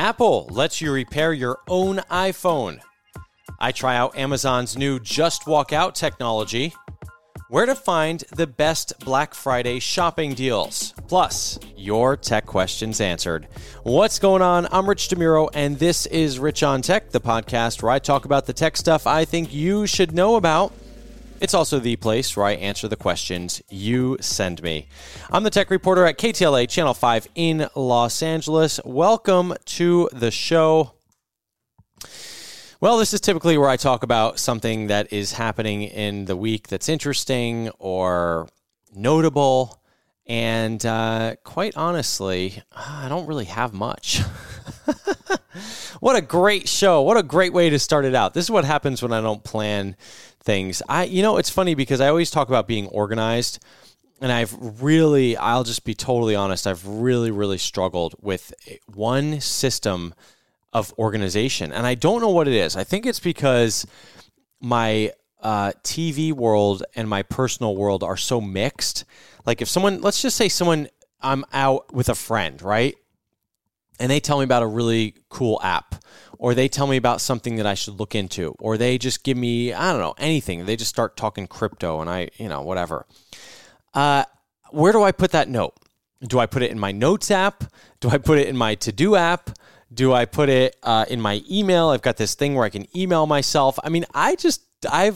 Apple lets you repair your own iPhone. I try out Amazon's new Just Walk Out technology. Where to find the best Black Friday shopping deals. Plus, your tech questions answered. What's going on? I'm Rich DeMuro, and this is Rich on Tech, the podcast where I talk about the tech stuff I think you should know about. It's also the place where I answer the questions you send me. I'm the tech reporter at KTLA Channel 5 in Los Angeles. Welcome to the show. Well, this is typically where I talk about something that is happening in the week that's interesting or notable. And quite honestly, I don't really have much. What a great show. What a great way to start it out. This is what happens when I don't plan things. It's funny because I always talk about being organized. And I'll just be totally honest, I've really struggled with one system of organization. And I don't know what it is. I think it's because my TV world and my personal world are so mixed. Like if someone, let's just say I'm out with a friend, right? And they tell me about a really cool app, or they tell me about something that I should look into, or they just give me, I don't know, anything. They just start talking crypto and whatever. Where do I put that note? Do I put it in my notes app? Do I put it in my to-do app? Do I put it in my email? I've got this thing where I can email myself. I mean, I have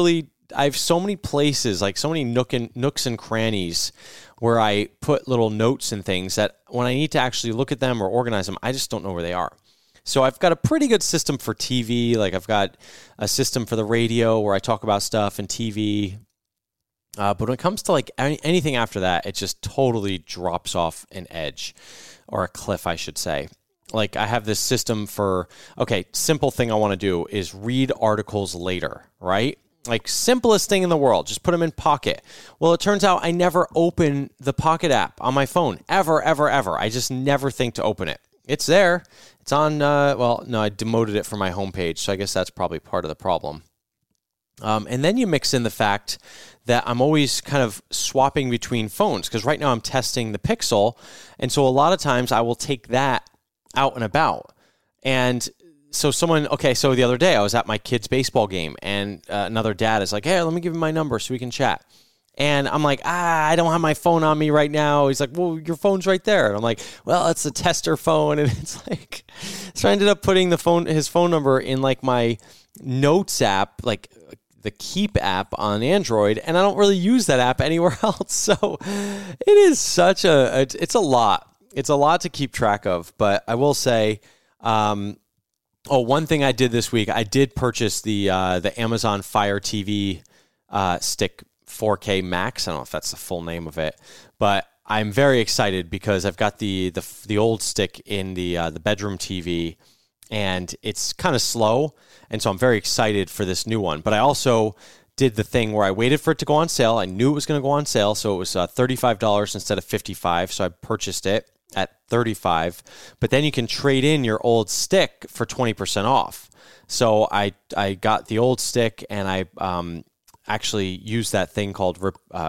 so many places, like so many nooks and crannies where I put little notes and things that when I need to actually look at them or organize them, I just don't know where they are. So I've got a pretty good system for TV. Like I've got a system for the radio where I talk about stuff and TV. But when it comes to like anything after that, it just totally drops off an edge or a cliff, I should say. Like I have this system for, simple thing I want to do is read articles later, right? Like simplest thing in the world, just put them in Pocket. Well, it turns out I never open the Pocket app on my phone, ever. I just never think to open it. It's there. It's on, I demoted it from my homepage, so I guess that's probably part of the problem. And then you mix in the fact that I'm always kind of swapping between phones, because right now I'm testing the Pixel, and so a lot of times I will take that out and about. And so so the other day I was at my kid's baseball game, and another dad is like, hey, let me give him my number so we can chat. And I'm like, I don't have my phone on me right now. He's like, well, your phone's right there. And I'm like, well, it's a tester phone. And it's like, so I ended up putting his phone number in like my notes app, like the Keep app on Android, and I don't really use that app anywhere else. So it is it's a lot. It's a lot to keep track of, but I will say, one thing I did this week, I did purchase the Amazon Fire TV Stick 4K Max. I don't know if that's the full name of it, but I'm very excited because I've got the old stick in the bedroom TV, and it's kind of slow, and so I'm very excited for this new one. But I also did the thing where I waited for it to go on sale. I knew it was going to go on sale, so it was $35 instead of $55, so I purchased it at $35, but then you can trade in your old stick for 20% off. So I got the old stick, and I actually used that thing called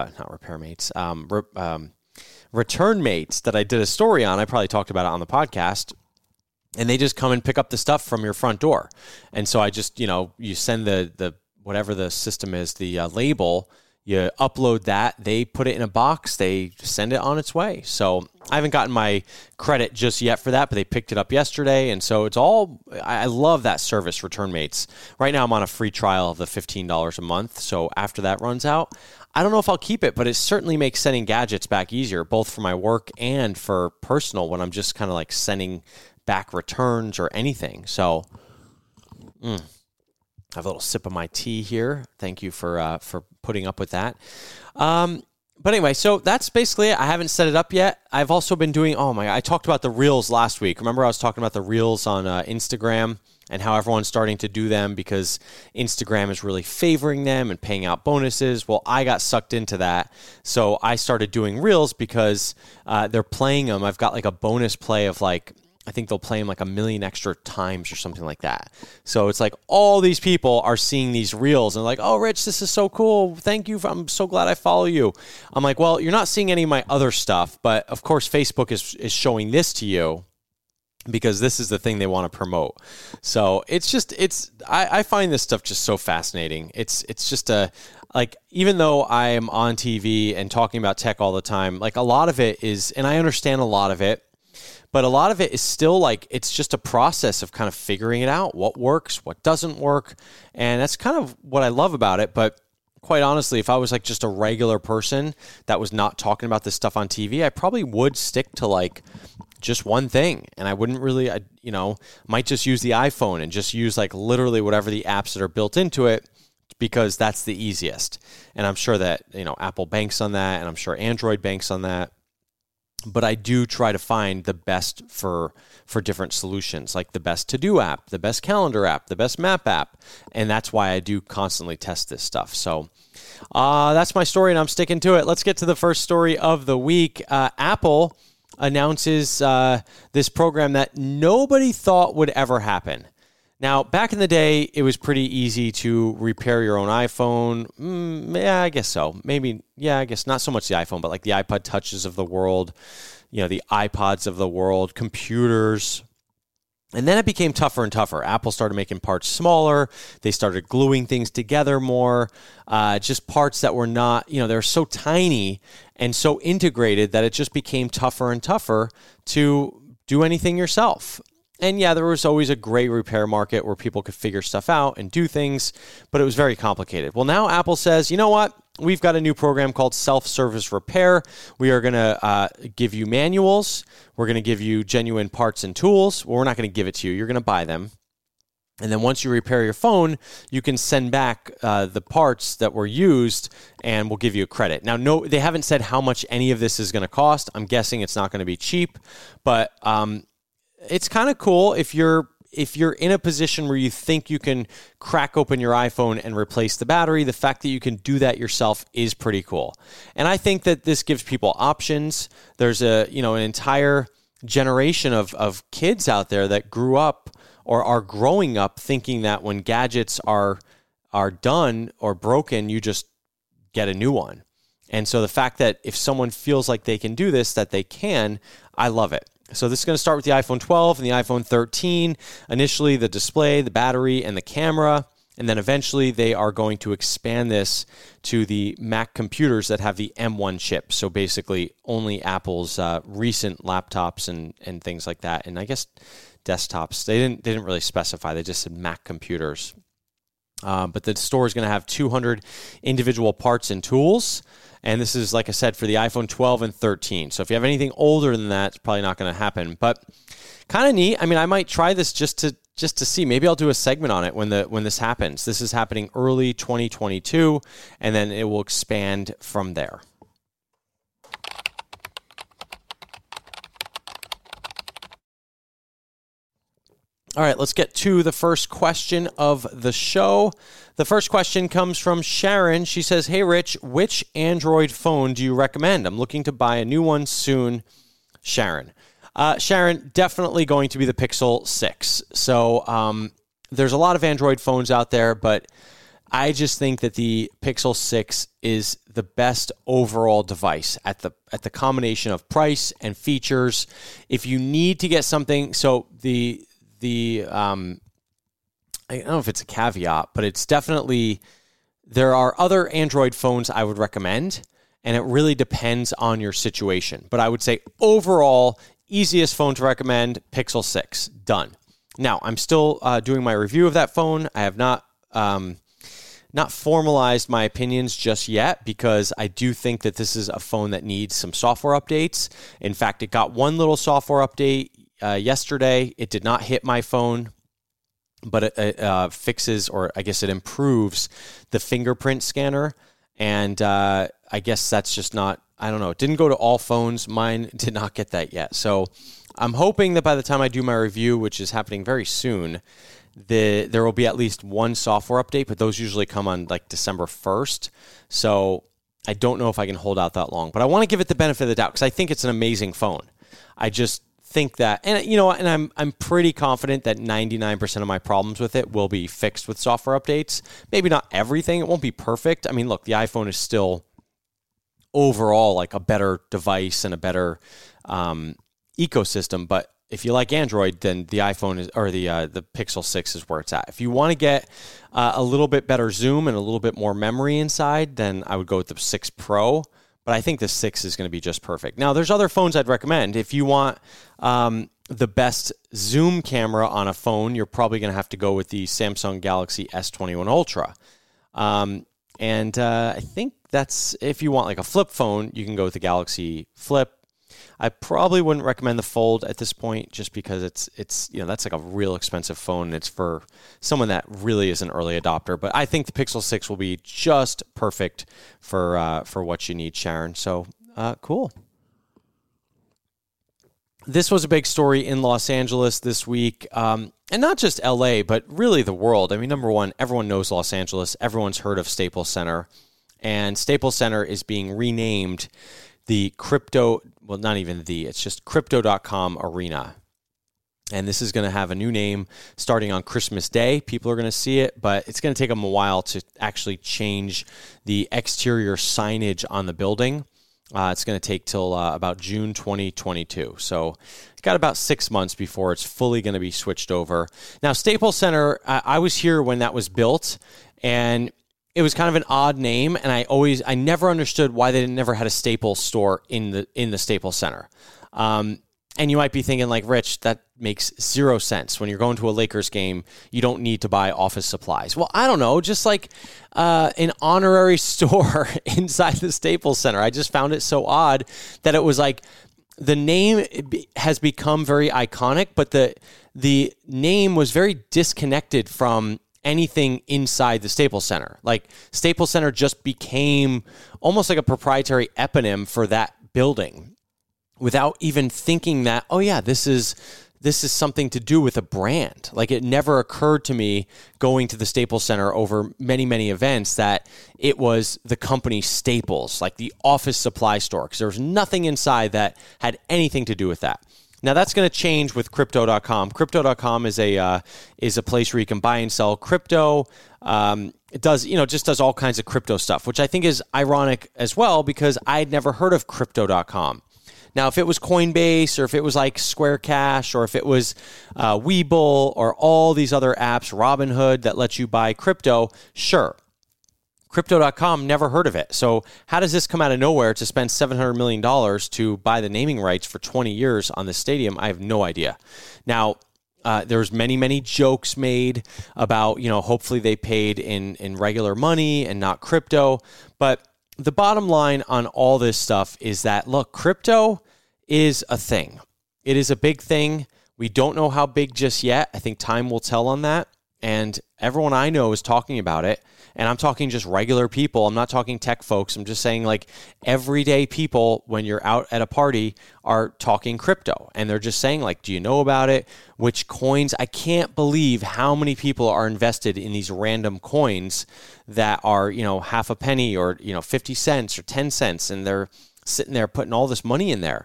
Return Mates that I did a story on. I probably talked about it on the podcast, and they just come and pick up the stuff from your front door. And so I just, you send the whatever the system is, the label, you upload that, they put it in a box, they send it on its way. So I haven't gotten my credit just yet for that, but they picked it up yesterday. And so I love that service, Return Mates. Right now I'm on a free trial of the $15 a month. So after that runs out, I don't know if I'll keep it, but it certainly makes sending gadgets back easier, both for my work and for personal when I'm just kind of like sending back returns or anything. So, I have a little sip of my tea here. Thank you for putting up with that. But anyway, so that's basically it. I haven't set it up yet. I've also been doing, I talked about the Reels last week. Remember I was talking about the Reels on Instagram and how everyone's starting to do them because Instagram is really favoring them and paying out bonuses. Well, I got sucked into that. So I started doing Reels because they're playing them. I've got like a bonus play of like, I think they'll play them like 1 million extra times or something like that. So it's like all these people are seeing these reels and like, oh, Rich, this is so cool. Thank you. I'm so glad I follow you. I'm like, well, you're not seeing any of my other stuff. But of course, Facebook is showing this to you. because this is the thing they want to promote. So I find this stuff just so fascinating. It's just even though I am on TV and talking about tech all the time, like a lot of it is, and I understand a lot of it, but a lot of it is still like, it's just a process of kind of figuring it out, what works, what doesn't work. And that's kind of what I love about it. But quite honestly, if I was like just a regular person that was not talking about this stuff on TV, I probably would stick to like just one thing. And I wouldn't really, might just use the iPhone and just use like literally whatever the apps that are built into it, because that's the easiest. And I'm sure that, Apple banks on that, and I'm sure Android banks on that. But I do try to find the best for different solutions, like the best to-do app, the best calendar app, the best map app. And that's why I do constantly test this stuff. So that's my story, and I'm sticking to it. Let's get to the first story of the week. Apple announces this program that nobody thought would ever happen. Now, back in the day, it was pretty easy to repair your own iPhone. Yeah, I guess so. Maybe, yeah, I guess not so much the iPhone, but like the iPod Touches of the world, the iPods of the world, computers. And then it became tougher and tougher. Apple started making parts smaller. They started gluing things together more. Just parts that were not, they were so tiny and so integrated that it just became tougher and tougher to do anything yourself. And yeah, there was always a great repair market where people could figure stuff out and do things, but it was very complicated. Well, now Apple says, you know what? We've got a new program called Self-Service Repair. We are going to give you manuals. We're going to give you genuine parts and tools. Well, we're not going to give it to you. You're going to buy them. And then once you repair your phone, you can send back the parts that were used, and we'll give you a credit. Now, no, they haven't said how much any of this is going to cost. I'm guessing it's not going to be cheap, but it's kind of cool if you're in a position where you think you can crack open your iPhone and replace the battery. The fact that you can do that yourself is pretty cool. And I think that this gives people options. There's an entire generation of kids out there that grew up or are growing up thinking that when gadgets are done or broken, you just get a new one. And so the fact that if someone feels like they can do this, that they can, I love it. So this is going to start with the iPhone 12 and the iPhone 13. Initially, the display, the battery, and the camera. And then eventually, they are going to expand this to the Mac computers that have the M1 chip. So basically, only Apple's recent laptops and things like that. And I guess desktops. They didn't really specify. They just said Mac computers. But the store is going to have 200 individual parts and tools. And this is, like I said, for the iPhone 12 and 13. So if you have anything older than that, it's probably not going to happen. But kind of neat. I mean, I might try this just to see. Maybe I'll do a segment on it when this happens. This is happening early 2022, and then it will expand from there. All right, let's get to the first question of the show. The first question comes from Sharon. She says, "Hey, Rich, which Android phone do you recommend? I'm looking to buy a new one soon." Sharon. Sharon, definitely going to be the Pixel 6. So there's a lot of Android phones out there, but I just think that the Pixel 6 is the best overall device at the combination of price and features. If you need to get something, so I don't know if it's a caveat, but it's definitely, there are other Android phones I would recommend, and it really depends on your situation. But I would say overall, easiest phone to recommend, Pixel 6, done. Now, I'm still doing my review of that phone. I have not formalized my opinions just yet, because I do think that this is a phone that needs some software updates. In fact, it got one little software update yesterday. It did not hit my phone, but it fixes, or I guess it improves, the fingerprint scanner. And I guess that's just not, I don't know. It didn't go to all phones. Mine did not get that yet. So I'm hoping that by the time I do my review, which is happening very soon, there will be at least one software update, but those usually come on like December 1st. So I don't know if I can hold out that long, but I want to give it the benefit of the doubt because I think it's an amazing phone. I just think that, and you know, and I'm pretty confident that 99% of my problems with it will be fixed with software updates. Maybe not everything. It won't be perfect. I mean, look, the iPhone is still overall like a better device and a better ecosystem, but if you like Android, then the iPhone is, or the Pixel 6 is where it's at. If you want to get a little bit better zoom and a little bit more memory inside, then I would go with the 6 Pro. But I think the 6 is going to be just perfect. Now, there's other phones I'd recommend. If you want the best zoom camera on a phone, you're probably going to have to go with the Samsung Galaxy S21 Ultra. I think that's, if you want like a flip phone, you can go with the Galaxy Flip. I probably wouldn't recommend the Fold at this point, just because it's that's like a real expensive phone. It's for someone that really is an early adopter. But I think the Pixel 6 will be just perfect for what you need, Sharon. So cool. This was a big story in Los Angeles this week, and not just LA, but really the world. I mean, number one, everyone knows Los Angeles. Everyone's heard of Staples Center, and Staples Center is being renamed the it's just Crypto.com Arena. And this is going to have a new name starting on Christmas Day. People are going to see it, but it's going to take them a while to actually change the exterior signage on the building. It's going to take till about June 2022. So it's got about 6 months before it's fully going to be switched over. Now, Staples Center, I was here when that was built, and it was kind of an odd name, and I never understood why they never had a Staples store in the Staples Center. And you might be thinking, like, Rich, that makes zero sense. When you're going to a Lakers game, you don't need to buy office supplies. Well, I don't know, just like an honorary store inside the Staples Center. I just found it so odd that it was like the name has become very iconic, but the name was very disconnected from anything inside the Staples Center. Like, Staples Center just became almost like a proprietary eponym for that building without even thinking that, oh yeah, this is something to do with a brand. Like, it never occurred to me going to the Staples Center over many, many events that it was the company Staples, like the office supply store, because there was nothing inside that had anything to do with that. Now, that's going to change with Crypto.com. Crypto.com is a place where you can buy and sell crypto. It does all kinds of crypto stuff, which I think is ironic as well, because I'd never heard of Crypto.com. Now, if it was Coinbase, or if it was like Square Cash, or if it was Webull, or all these other apps, Robinhood, that lets you buy crypto, sure. Crypto.com, never heard of it. So how does this come out of nowhere to spend $700 million to buy the naming rights for 20 years on the stadium? I have no idea. Now, there's many, many jokes made about, hopefully they paid in regular money and not crypto. But the bottom line on all this stuff is that, look, crypto is a thing. It is a big thing. We don't know how big just yet. I think time will tell on that. And everyone I know is talking about it. And I'm talking just regular people. I'm not talking tech folks. I'm just saying, like, everyday people, when you're out at a party, are talking crypto. And they're just saying, like, do you know about it? Which coins? I can't believe how many people are invested in these random coins that are, half a penny, or, 50 cents or 10 cents. And they're sitting there putting all this money in there.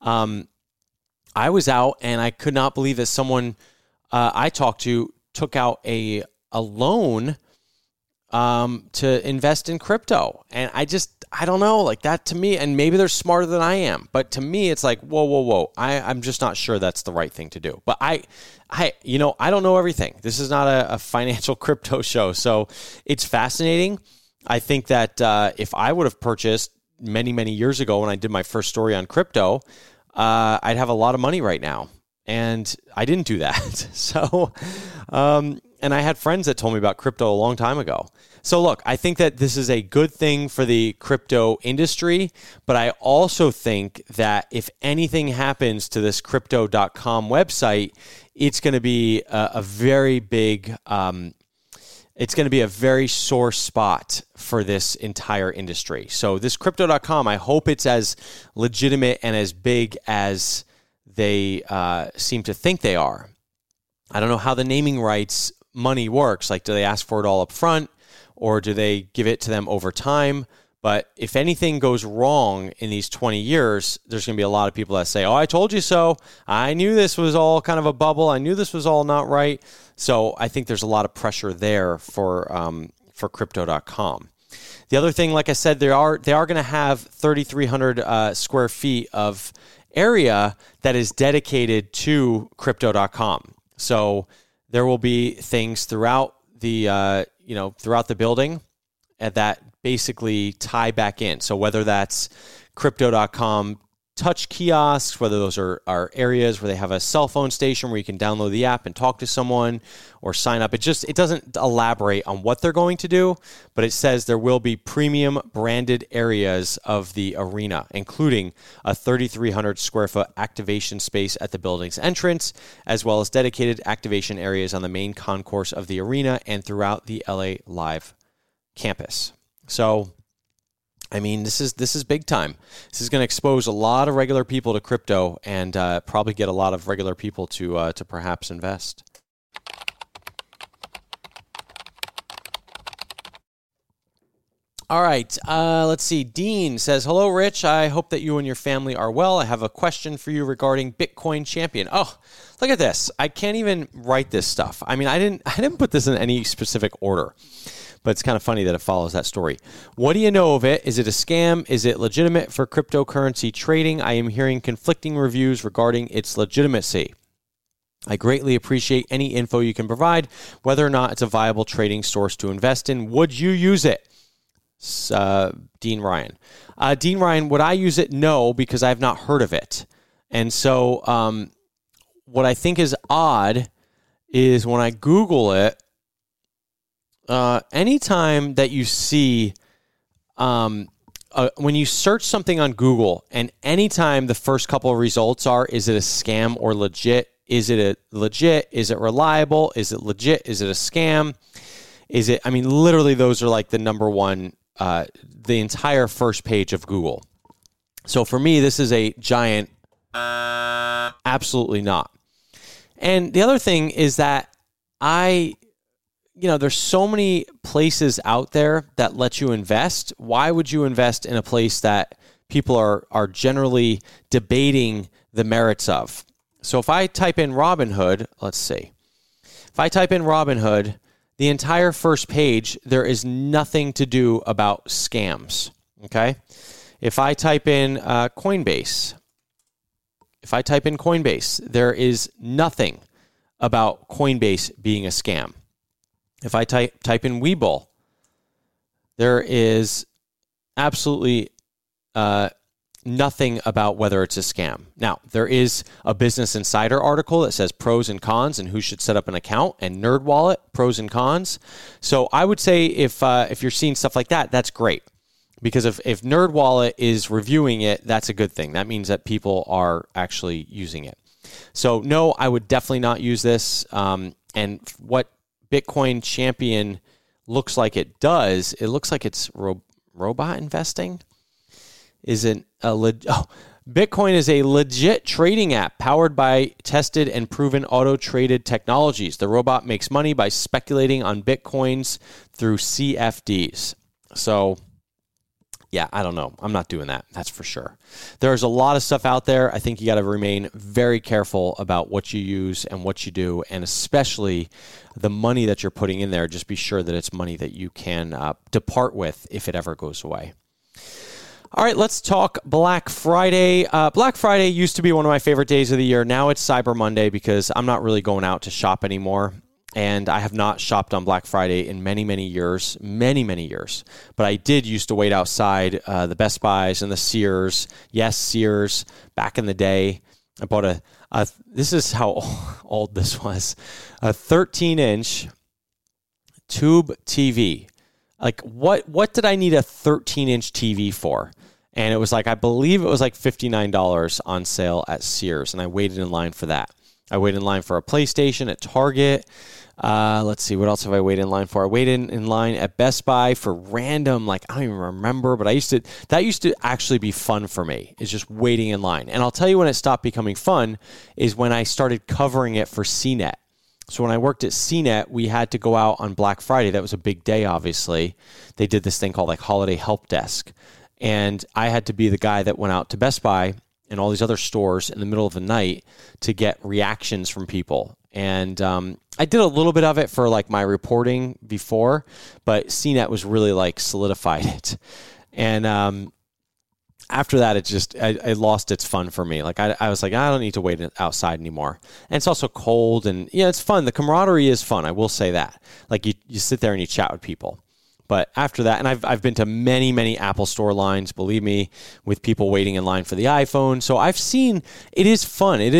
I was out, and I could not believe that someone I talked to took out a loan to invest in crypto. And I don't know, like, that to me, and maybe they're smarter than I am, but to me, it's like, whoa. I'm just not sure that's the right thing to do. But I don't know everything. This is not a financial crypto show. So it's fascinating. I think that if I would have purchased many, many years ago when I did my first story on crypto, I'd have a lot of money right now. And I didn't do that. So, and I had friends that told me about crypto a long time ago. So look, I think that this is a good thing for the crypto industry, but I also think that if anything happens to this Crypto.com website, it's going to be a very big, it's going to be a very sore spot for this entire industry. So this Crypto.com, I hope it's as legitimate and as big as they seem to think they are. I don't know how the naming rights money works. Like, do they ask for it all up front, or do they give it to them over time? But if anything goes wrong in these 20 years, there's going to be a lot of people that say, oh, I told you so. I knew this was all kind of a bubble. I knew this was all not right. So I think there's a lot of pressure there for Crypto.com. The other thing, like I said, they are going to have 3,300 square feet of area that is dedicated to Crypto.com. So there will be things throughout the throughout the building that basically tie back in. So whether that's Crypto.com touch kiosks, whether those are areas where they have a cell phone station where you can download the app and talk to someone or sign up. It doesn't elaborate on what they're going to do, but it says there will be premium branded areas of the arena, including a 3,300 square foot activation space at the building's entrance, as well as dedicated activation areas on the main concourse of the arena and throughout the LA Live campus. So, I mean, this is big time. This is going to expose a lot of regular people to crypto and probably get a lot of regular people to perhaps invest. All right, let's see. Dean says, "Hello, Rich. I hope that you and your family are well. I have a question for you regarding Bitcoin Champion." Oh, look at this. I can't even write this stuff. I mean, I didn't put this in any specific order. But it's kind of funny that it follows that story. What do you know of it? Is it a scam? Is it legitimate for cryptocurrency trading? I am hearing conflicting reviews regarding its legitimacy. I greatly appreciate any info you can provide, whether or not it's a viable trading source to invest in. Would you use it? Dean Ryan. Dean Ryan, would I use it? No, because I've not heard of it. And so what I think is odd is when I Google it, anytime that you see, when you search something on Google, and anytime the first couple of results are, is it a scam or legit? Is it a legit? Is it reliable? Is it legit? Is it a scam? Literally those are like the number one, the entire first page of Google. So for me, this is a giant, absolutely not. And the other thing is that there's so many places out there that let you invest. Why would you invest in a place that people are generally debating the merits of? So if I type in Robinhood, let's see. If I type in Robinhood, the entire first page, there is nothing to do about scams, okay? If I type in Coinbase, there is nothing about Coinbase being a scam. If I type in Webull, there is absolutely nothing about whether it's a scam. Now, there is a Business Insider article that says pros and cons and who should set up an account, and NerdWallet, pros and cons. So I would say if you're seeing stuff like that, that's great. Because if NerdWallet is reviewing it, that's a good thing. That means that people are actually using it. So no, I would definitely not use this. And what Bitcoin Champion looks like it does, it looks like it's robot investing. Bitcoin is a legit trading app powered by tested and proven auto-traded technologies. The robot makes money by speculating on Bitcoins through CFDs. So, yeah, I don't know. I'm not doing that. That's for sure. There's a lot of stuff out there. I think you got to remain very careful about what you use and what you do, and especially the money that you're putting in there. Just be sure that it's money that you can depart with if it ever goes away. All right, let's talk Black Friday. Black Friday used to be one of my favorite days of the year. Now it's Cyber Monday because I'm not really going out to shop anymore. And I have not shopped on Black Friday in many, many years. But I did used to wait outside the Best Buys and the Sears. Yes, Sears, back in the day. I bought this is how old this was, a 13-inch tube TV. Like, what did I need a 13-inch TV for? And it was like, I believe it was like $59 on sale at Sears, and I waited in line for that. I waited in line for a PlayStation at Target. Let's see, what else have I waited in line for? I waited in line at Best Buy for random, I don't even remember, but that used to actually be fun for me, is just waiting in line. And I'll tell you when it stopped becoming fun is when I started covering it for CNET. So when I worked at CNET, we had to go out on Black Friday. That was a big day, obviously. They did this thing called Holiday Help Desk. And I had to be the guy that went out to Best Buy and all these other stores in the middle of the night to get reactions from people. And I did a little bit of it for my reporting before, but CNET was really solidified it. And I after that, it lost its fun for me. Like I was like, I don't need to wait outside anymore. And it's also cold, and it's fun. The camaraderie is fun. I will say that. Like you sit there and you chat with people. But after that, and I've been to many, many Apple Store lines, believe me, with people waiting in line for the iPhone. So I've seen it is fun. There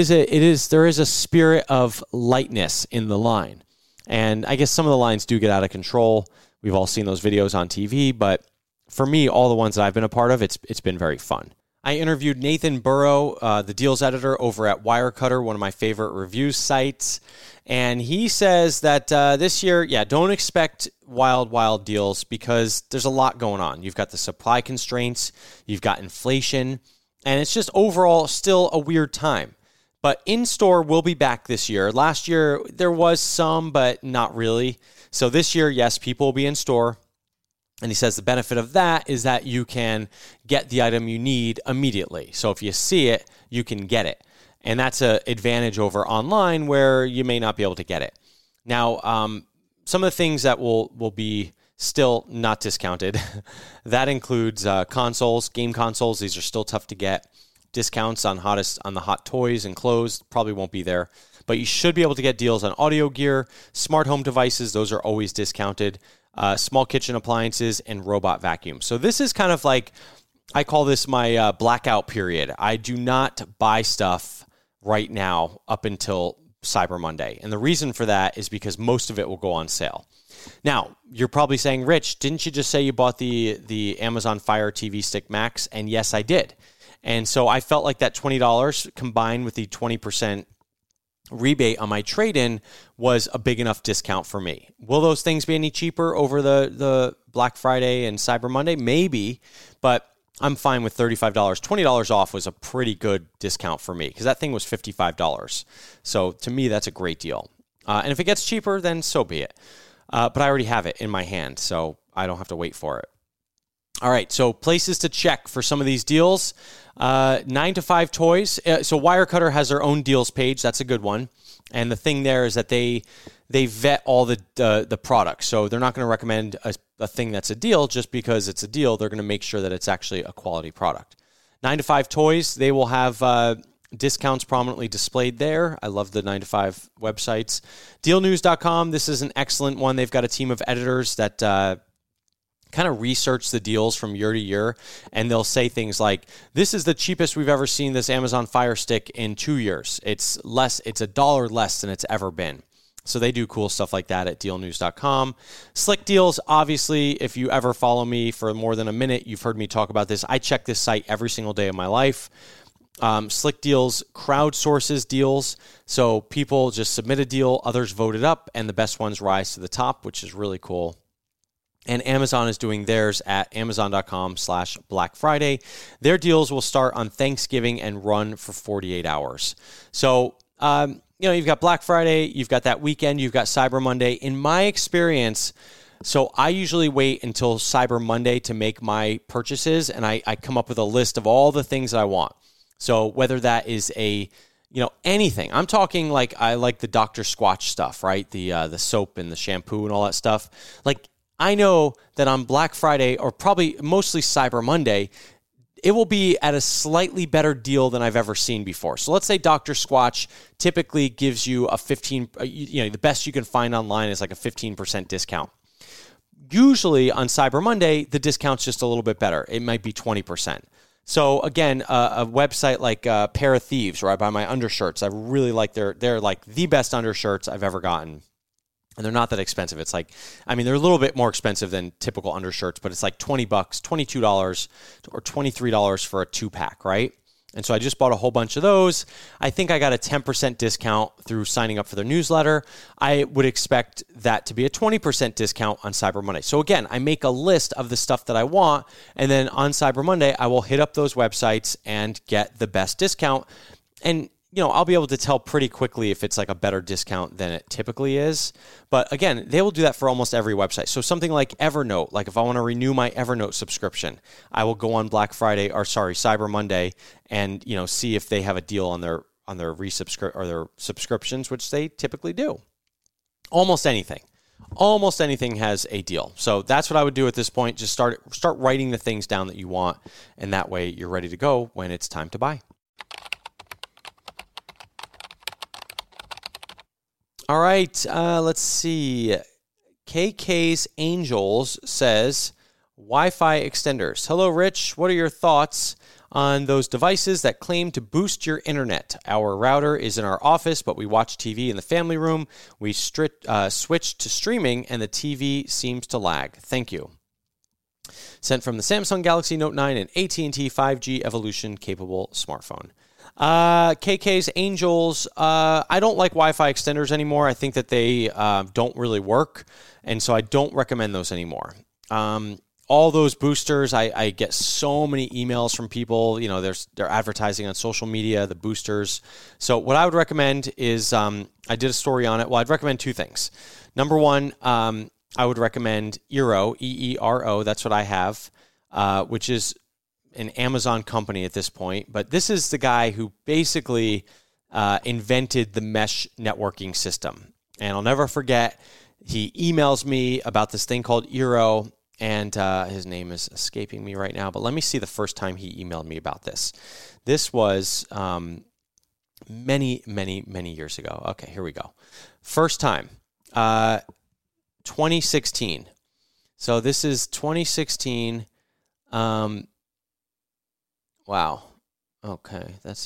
is a spirit of lightness in the line. And I guess some of the lines do get out of control. We've all seen those videos on TV, but for me, all the ones that I've been a part of, it's been very fun. I interviewed Nathan Burrow, the deals editor over at Wirecutter, one of my favorite reviews sites. And he says that this year, don't expect wild deals because there's a lot going on. You've got the supply constraints, you've got inflation, and it's just overall still a weird time. But in-store will be back this year. Last year, there was some, but not really. So this year, yes, people will be in store. And he says the benefit of that is that you can get the item you need immediately. So if you see it, you can get it. And that's an advantage over online where you may not be able to get it. Now, some of the things that will be still not discounted, that includes consoles, game consoles. These are still tough to get. Discounts on the hot toys and clothes probably won't be there. But you should be able to get deals on audio gear, smart home devices. Those are always discounted. Small kitchen appliances, and robot vacuums. So this is kind of like, I call this my blackout period. I do not buy stuff right now up until Cyber Monday. And the reason for that is because most of it will go on sale. Now, you're probably saying, Rich, didn't you just say you bought the Amazon Fire TV Stick Max? And yes, I did. And so I felt like that $20 combined with the 20% rebate on my trade-in was a big enough discount for me. Will those things be any cheaper over the Black Friday and Cyber Monday? Maybe, but I'm fine with $35. $20 off was a pretty good discount for me because that thing was $55. So to me, that's a great deal. And if it gets cheaper, then so be it. But I already have it in my hand, so I don't have to wait for it. All right, so places to check for some of these deals. 9 to 5 Toys. So Wirecutter has their own deals page. That's a good one. And the thing there is that they vet all the products. So they're not going to recommend a thing that's a deal just because it's a deal. They're going to make sure that it's actually a quality product. 9 to 5 Toys, they will have discounts prominently displayed there. I love the 9 to 5 websites. Dealnews.com, this is an excellent one. They've got a team of editors that kind of research the deals from year to year, and they'll say things like, this is the cheapest we've ever seen this Amazon Fire Stick in 2 years. It's $1 less than it's ever been. So they do cool stuff like that at dealnews.com. Slick Deals, obviously, if you ever follow me for more than a minute, you've heard me talk about this. I check this site every single day of my life. Slick Deals crowdsources deals. So people just submit a deal, others vote it up, and the best ones rise to the top, which is really cool. And Amazon is doing theirs at amazon.com/Black Friday. Their deals will start on Thanksgiving and run for 48 hours. So, you've got Black Friday, you've got that weekend, you've got Cyber Monday. In my experience, so I usually wait until Cyber Monday to make my purchases, and I come up with a list of all the things that I want. So whether that is anything. I'm talking like I like the Dr. Squatch stuff, right? The soap and the shampoo and all that stuff. Like, I know that on Black Friday, or probably mostly Cyber Monday, it will be at a slightly better deal than I've ever seen before. So let's say Dr. Squatch typically gives you a 15, the best you can find online is like a 15% discount. Usually on Cyber Monday, the discount's just a little bit better. It might be 20%. So again, a website like Pair of Thieves, where I buy my undershirts, I really like they're like the best undershirts I've ever gotten. And they're not that expensive. It's like, they're a little bit more expensive than typical undershirts, but it's like $20, $22, or $23 for a 2-pack, right? And so I just bought a whole bunch of those. I think I got a 10% discount through signing up for their newsletter. I would expect that to be a 20% discount on Cyber Monday. So again, I make a list of the stuff that I want, and then on Cyber Monday, I will hit up those websites and get the best discount. And I'll be able to tell pretty quickly if it's like a better discount than it typically is. But again, they will do that for almost every website. So something like Evernote, like if I want to renew my Evernote subscription, I will go on Cyber Monday and, see if they have a deal on their resubscribe or their subscriptions, which they typically do. Almost anything. Almost anything has a deal. So that's what I would do at this point. Just start writing the things down that you want, and that way you're ready to go when it's time to buy. All right, let's see. KK's Angels says, Wi-Fi extenders. Hello, Rich. What are your thoughts on those devices that claim to boost your internet? Our router is in our office, but we watch TV in the family room. We switch to streaming, and the TV seems to lag. Thank you. Sent from the Samsung Galaxy Note 9 and AT&T 5G Evolution capable smartphone. KK's Angels, I don't like Wi-Fi extenders anymore. I think that they don't really work, and so I don't recommend those anymore. All those boosters, I get so many emails from people. You know, they're advertising on social media, the boosters. So what I would recommend is, I did a story on it. Well, I'd recommend two things. Number one, I would recommend Eero, E-E-R-O. That's what I have, which is an Amazon company at this point. But this is the guy who basically invented the mesh networking system. And I'll never forget, he emails me about this thing called Eero. And his name is escaping me right now, but let me see the first time he emailed me about this. This was many, many, many years ago. Okay, here we go. First time, 2016. So this is 2016. Wow. Okay, this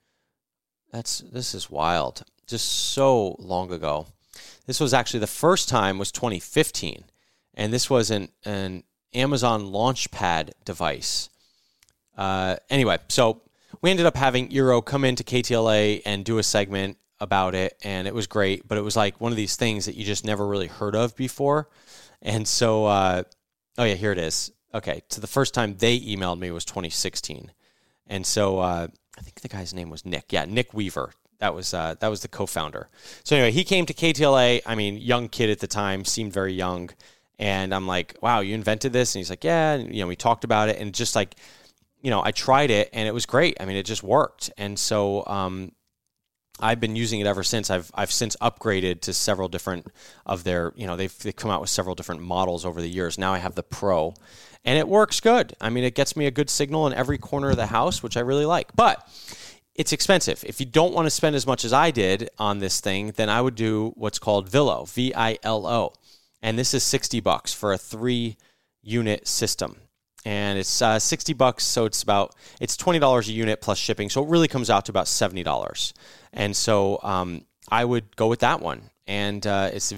is wild. Just so long ago. This was actually, the first time was 2015. And this was an Amazon Launchpad device. Anyway, so we ended up having Eero come into KTLA and do a segment about it, and it was great. But it was like one of these things that you just never really heard of before. And so, oh yeah, here it is. Okay, so the first time they emailed me was 2016. And so I think the guy's name was Nick. Yeah, Nick Weaver. That was the co-founder. So anyway, he came to KTLA. I mean, young kid at the time, seemed very young. And I'm like, wow, you invented this? And he's like, yeah. And, we talked about it. And just like, I tried it and it was great. I mean, it just worked. And so I've been using it ever since. I've since upgraded to several different of their, they've come out with several different models over the years. Now I have the Pro. And it works good. I mean, it gets me a good signal in every corner of the house, which I really like. But it's expensive. If you don't want to spend as much as I did on this thing, then I would do what's called Vilo, V-I-L-O. And this is $60 for a 3-unit system. And it's $60, so it's $20 a unit plus shipping. So it really comes out to about $70. And so I would go with that one. And it's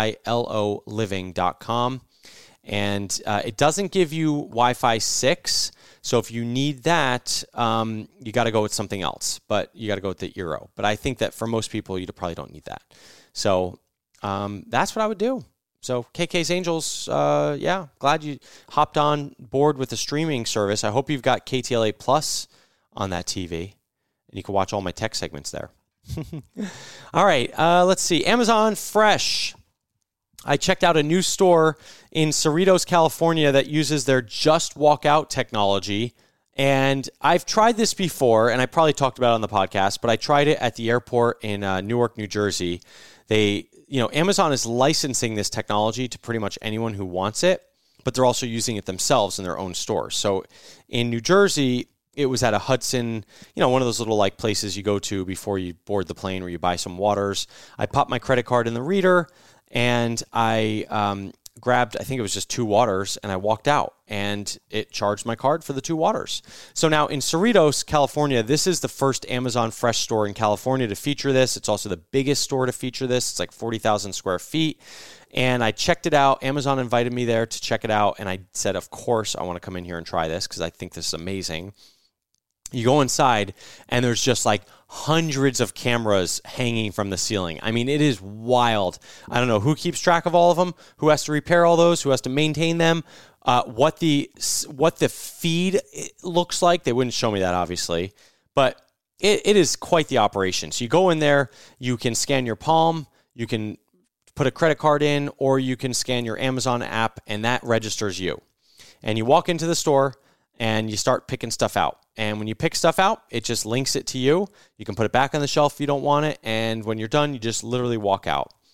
VILOliving.com. And it doesn't give you Wi-Fi 6. So if you need that, you got to go with something else. But you got to go with the Eero. But I think that for most people, you probably don't need that. So that's what I would do. So KK's Angels, glad you hopped on board with the streaming service. I hope you've got KTLA Plus on that TV, and you can watch all my tech segments there. All right, let's see. Amazon Fresh. I checked out a new store in Cerritos, California that uses their Just Walk Out technology. And I've tried this before, and I probably talked about it on the podcast, but I tried it at the airport in Newark, New Jersey. Amazon is licensing this technology to pretty much anyone who wants it, but they're also using it themselves in their own stores. So in New Jersey, it was at a Hudson, one of those little like places you go to before you board the plane where you buy some waters. I popped my credit card in the reader and I grabbed, I think it was just 2 waters, and I walked out and it charged my card for the 2 waters. So now in Cerritos, California, this is the first Amazon Fresh store in California to feature this. It's also the biggest store to feature this. It's like 40,000 square feet. And I checked it out. Amazon invited me there to check it out. And I said, of course, I want to come in here and try this because I think this is amazing. You go inside and there's just like hundreds of cameras hanging from the ceiling. I mean, it is wild. I don't know who keeps track of all of them, who has to repair all those, who has to maintain them, what the feed looks like. They wouldn't show me that, obviously, but it is quite the operation. So you go in there, you can scan your palm, you can put a credit card in, or you can scan your Amazon app, and that registers you. And you walk into the store, and you start picking stuff out. And when you pick stuff out, it just links it to you. You can put it back on the shelf if you don't want it. And when you're done, you just literally walk out.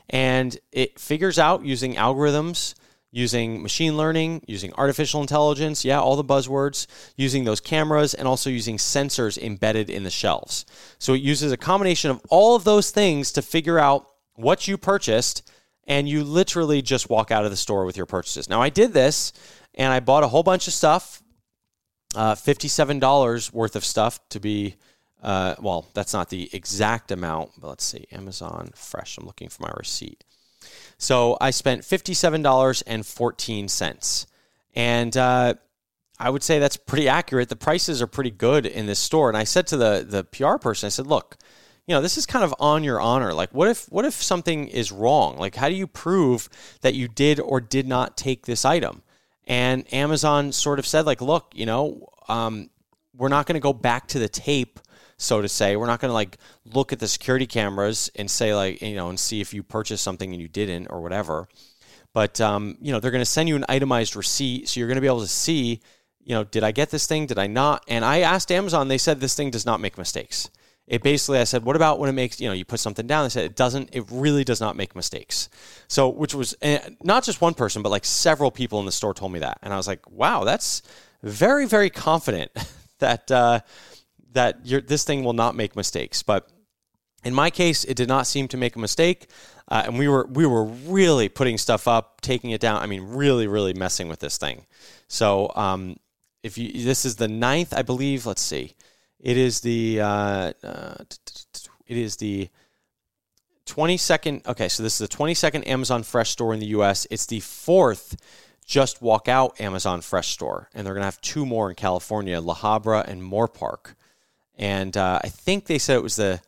And it figures out using algorithms, using machine learning, using artificial intelligence, all the buzzwords, using those cameras, and also using sensors embedded in the shelves. So it uses a combination of all of those things to figure out what you purchased, and you literally just walk out of the store with your purchases. Now, I did this, and I bought a whole bunch of stuff, $57 worth of stuff to be, well, that's not the exact amount, but let's see, Amazon Fresh. I'm looking for my receipt. So I spent $57.14. And I would say that's pretty accurate. The prices are pretty good in this store. And I said to the PR person, I said, look, this is kind of on your honor. Like, what if something is wrong? Like, how do you prove that you did or did not take this item? And Amazon sort of said, like, look, we're not going to go back to the tape, so to say. We're not going to like look at the security cameras and say like, and see if you purchased something and you didn't or whatever. But, they're going to send you an itemized receipt. So you're going to be able to see, did I get this thing? Did I not? And I asked Amazon, they said this thing does not make mistakes. It basically, I said, what about when it makes, you put something down? They said it really does not make mistakes. So, which was not just one person, but like several people in the store told me that. And I was like, wow, that's very, very confident that this thing will not make mistakes. But in my case, it did not seem to make a mistake. And we were really putting stuff up, taking it down. I mean, really, really messing with this thing. So this is the 9th, I believe. Let's see. It is the 22nd. Okay, so this is the 22nd Amazon Fresh store in the U.S. It's the 4th Just Walk Out Amazon Fresh store, and they're going to have 2 more in California, La Habra and Moorpark. And I think they said it was the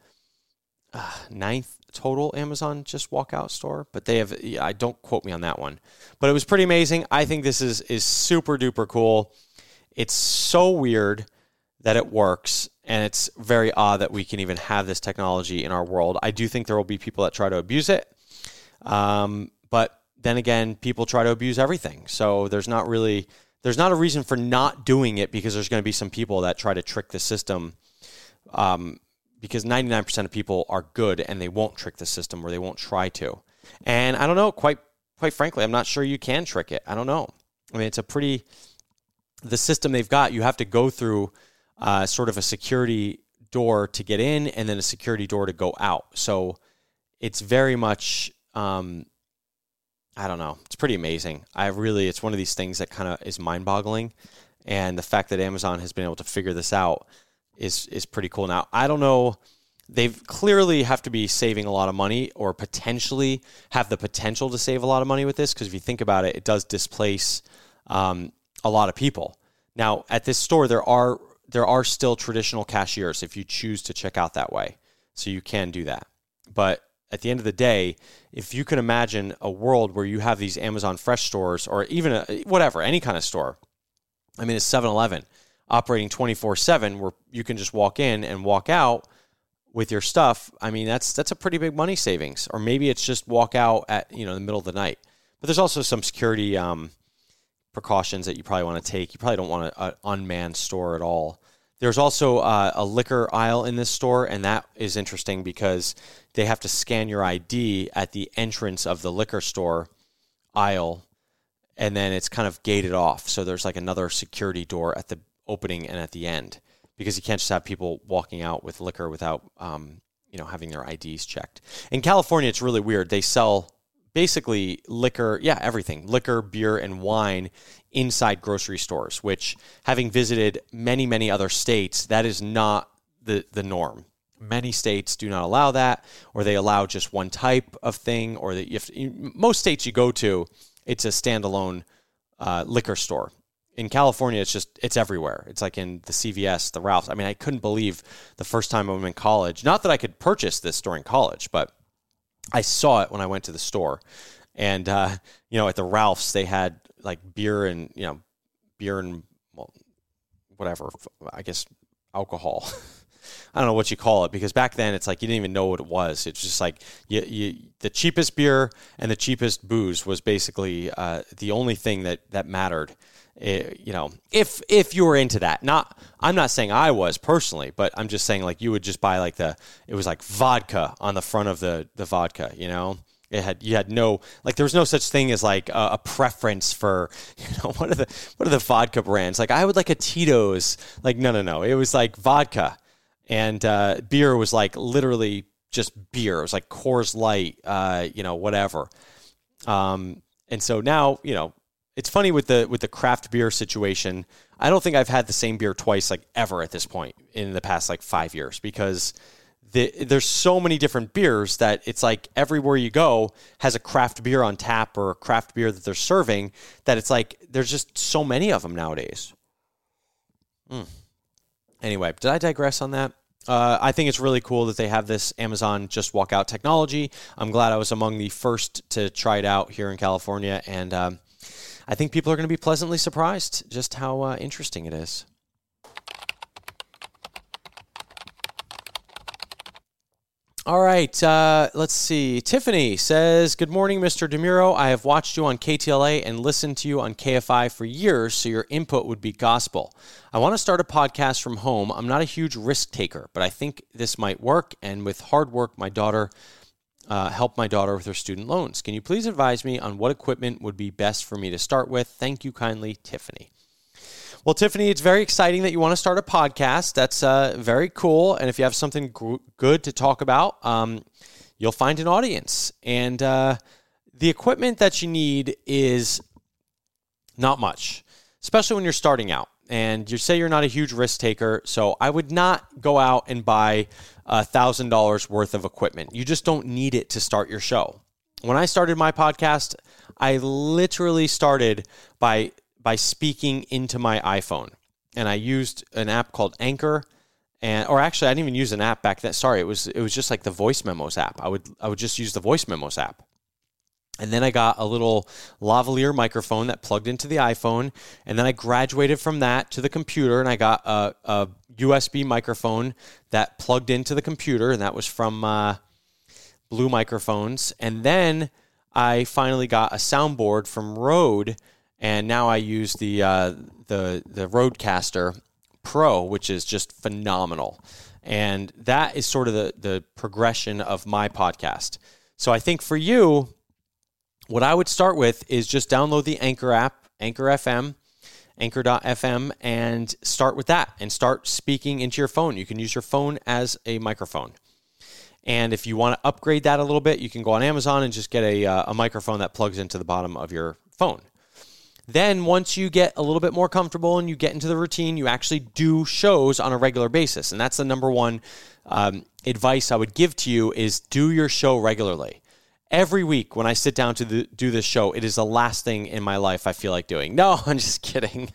9th total Amazon Just Walk Out store, but they have. I don't quote me on that one, but it was pretty amazing. I think this is super duper cool. It's so weird that it works, and it's very odd that we can even have this technology in our world. I do think there will be people that try to abuse it, but then again, people try to abuse everything. So there's not a reason for not doing it, because there's going to be some people that try to trick the system, because 99% of people are good and they won't trick the system, or they won't try to. And I don't know, quite frankly, I'm not sure you can trick it. I don't know. I mean, the system they've got, you have to go through sort of a security door to get in, and then a security door to go out. So it's very much, I don't know. It's pretty amazing. It's one of these things that kind of is mind-boggling. And the fact that Amazon has been able to figure this out is pretty cool. Now, I don't know. They've clearly have to be saving a lot of money, or potentially have the potential to save a lot of money with this. Because if you think about it, it does displace a lot of people. Now, at this store, there are still traditional cashiers if you choose to check out that way. So you can do that. But at the end of the day, if you can imagine a world where you have these Amazon Fresh stores, or even any kind of store, I mean, a 7-Eleven operating 24/7, where you can just walk in and walk out with your stuff. I mean, that's a pretty big money savings. Or maybe it's just walk out at the middle of the night. But there's also some security precautions that you probably want to take. You probably don't want an unmanned store at all. There's also a liquor aisle in this store, and that is interesting because they have to scan your ID at the entrance of the liquor store aisle, and then it's kind of gated off. So there's like another security door at the opening and at the end, because you can't just have people walking out with liquor without having their IDs checked. In California, it's really weird. They sell basically liquor, everything, liquor, beer, and wine inside grocery stores, which, having visited many, many other states, that is not the norm. Many states do not allow that, or they allow just one type of thing, or most states you go to, it's a standalone liquor store. In California, it's everywhere. It's like in the CVS, the Ralphs. I mean, I couldn't believe the first time I was in college, not that I could purchase this during college, but I saw it when I went to the store. And, at the Ralphs, they had like beer and well, whatever, I guess alcohol. I don't know what you call it, because back then it's like you didn't even know what it was. It's just like the cheapest beer and the cheapest booze was basically the only thing that mattered. If you were into that. I'm not saying I was personally, but I'm just saying like you would just buy like it was like vodka on the front of the vodka, You had no, like, there was no such thing as like a preference for, what are the vodka brands? Like, I would like a Tito's. Like, no. It was like vodka, and beer was like literally just beer. It was like Coors Light, whatever. And so now, it's funny with the craft beer situation. I don't think I've had the same beer twice, like, ever at this point in the past like 5 years, because there's so many different beers that it's like everywhere you go has a craft beer on tap or a craft beer that they're serving, that it's like there's just so many of them nowadays. Anyway, did I digress on that? I think it's really cool that they have this Amazon Just Walk Out technology. I'm glad I was among the first to try it out here in California, and I think people are going to be pleasantly surprised just how interesting it is. All right, let's see. Tiffany says, "Good morning, Mr. DeMuro. I have watched you on KTLA and listened to you on KFI for years, so your input would be gospel. I want to start a podcast from home. I'm not a huge risk taker, but I think this might work, and with hard work, help my daughter with her student loans. Can you please advise me on what equipment would be best for me to start with? Thank you kindly, Tiffany." Well, Tiffany, it's very exciting that you want to start a podcast. That's very cool. And if you have something good to talk about, you'll find an audience. And the equipment that you need is not much, especially when you're starting out. And you say you're not a huge risk taker, so I would not go out and buy $1,000 worth of equipment. You just don't need it to start your show. When I started my podcast, I literally started by speaking into my iPhone. And I used an app called Anchor, or actually I didn't even use an app back then. Sorry, it was just like the Voice Memos app. I would just use the Voice Memos app. And then I got a little lavalier microphone that plugged into the iPhone, and then I graduated from that to the computer, and I got a USB microphone that plugged into the computer, and that was from Blue Microphones. And then I finally got a soundboard from Rode, and now I use the Rodecaster Pro, which is just phenomenal. And that is sort of the progression of my podcast. So I think for you, what I would start with is just download the Anchor app, Anchor FM, Anchor.fm, and start with that and start speaking into your phone. You can use your phone as a microphone. And if you want to upgrade that a little bit, you can go on Amazon and just get a microphone that plugs into the bottom of your phone. Then once you get a little bit more comfortable and you get into the routine, you actually do shows on a regular basis. And that's the number one advice I would give to you is do your show regularly. Every week when I sit down to do this show, it is the last thing in my life I feel like doing. No, I'm just kidding.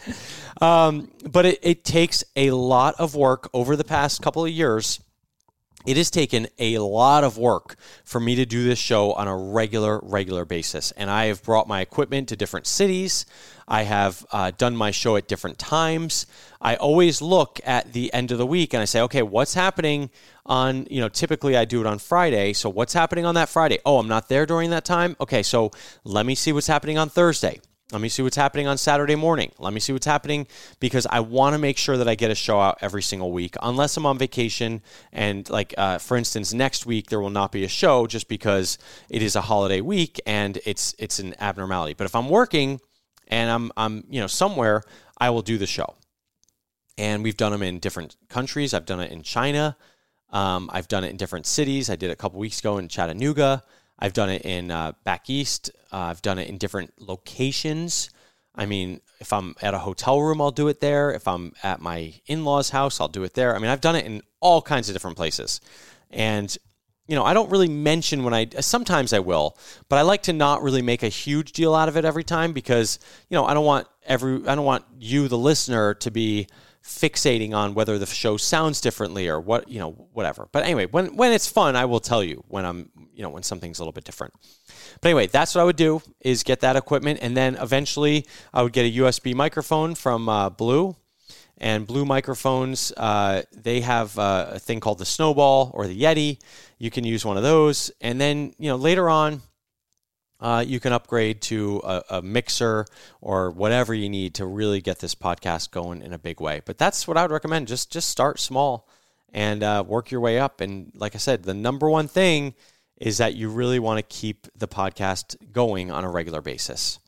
But it takes a lot of work over the past couple of years. It has taken a lot of work for me to do this show on a regular basis. And I have brought my equipment to different cities. I have done my show at different times. I always look at the end of the week and I say, okay, what's happening on, typically I do it on Friday. So what's happening on that Friday? Oh, I'm not there during that time. Okay, so let me see what's happening on Thursday. Let me see what's happening on Saturday morning. Let me see what's happening because I want to make sure that I get a show out every single week, unless I'm on vacation. And for instance, next week there will not be a show just because it is a holiday week and it's an abnormality. But if I'm working and I'm somewhere, I will do the show. And we've done them in different countries. I've done it in China. I've done it in different cities. I did it a couple weeks ago in Chattanooga. I've done it in back east. I've done it in different locations. I mean, if I'm at a hotel room, I'll do it there. If I'm at my in-laws' house, I'll do it there. I mean, I've done it in all kinds of different places. And, I don't really mention sometimes I will, but I like to not really make a huge deal out of it every time because, I don't want you, the listener, to be fixating on whether the show sounds differently or whatever. But anyway, when it's fun, I will tell you when when something's a little bit different. But anyway, that's what I would do is get that equipment. And then eventually I would get a USB microphone from Blue. And Blue microphones, they have a thing called the Snowball or the Yeti. You can use one of those. And then, later on, you can upgrade to a mixer or whatever you need to really get this podcast going in a big way. But that's what I would recommend. Just start small and work your way up. And like I said, the number one thing is that you really want to keep the podcast going on a regular basis.